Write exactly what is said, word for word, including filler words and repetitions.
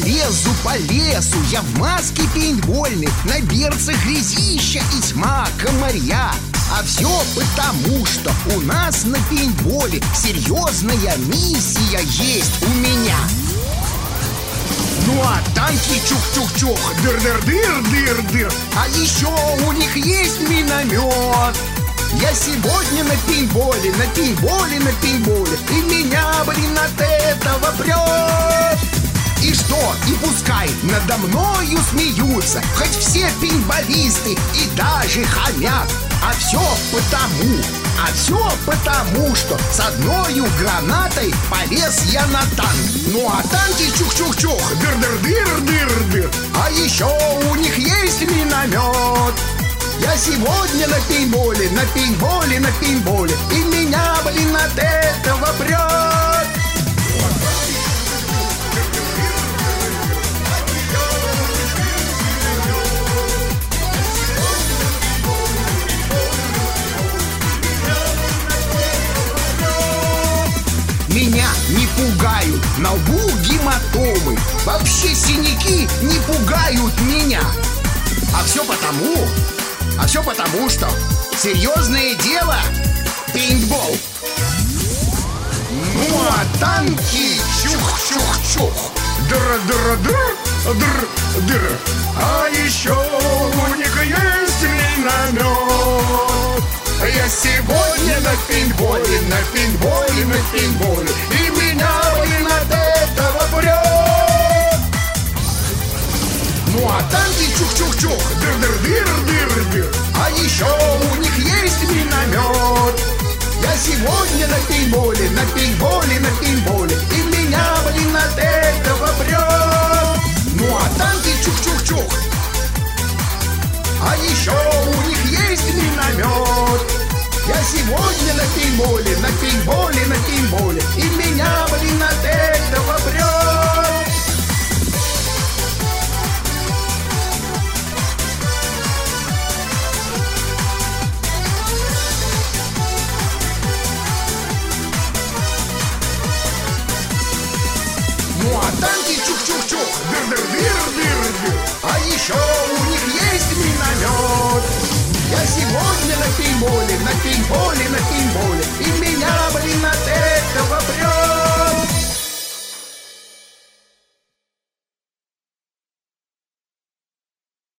лезу по лесу, я в маске пейнтбольной, на берцах грязища и тьма комарья. А все потому, что у нас на пейнтболе серьезная миссия есть у меня. Ну а танки чух-чух-чух, дыр-дыр-дыр-дыр-дыр. А еще у них есть миномет. Я сегодня на пейнтболе, на пейнтболе, на пейнтболе, и меня, блин, от этого прет. И что? И пускай надо мною смеются хоть все пейнтболисты и даже хамят. А все потому, а все потому, что с одною гранатой полез я на танк. Ну а танки чух-чух-чух, дыр-дыр-дыр-дыр-дыр. А еще у них есть миномет. Я сегодня на пейнтболе, на пейнтболе, на пейнтболе, и меня, блин, от этого прет. Меня не пугают на лбу гематомы, вообще синяки не пугают меня. А все потому, а все потому, что серьезное дело — пейнтбол. Ну а танки чух-чух-чух, дыр-дыр-дыр, дыр-дыр. А еще у них есть миномет. Я сегодня на пейнтболе, на пейнтболе, на пейнтболе, и меня, блин, от этого прет. Ну а танки чух-чух-чух, дыр-дыр-дыр-дыр-дыр. А еще у них есть миномет. Я сегодня на пейнтболе, на пейнтболе, на пейнтболе, и меня, блин, от этого прет. Ну а танки чух-чух-чух. А еще у них есть миномет. Я сегодня на пейнтболе, на пейнтболе, на пейнтболе, и меня, блин, от этого прет. Ну а танки чух-чух-чух, дыр-дыр-дыр-дыр-дыр. А еще у них есть миномет. Я сегодня на пейнтболе,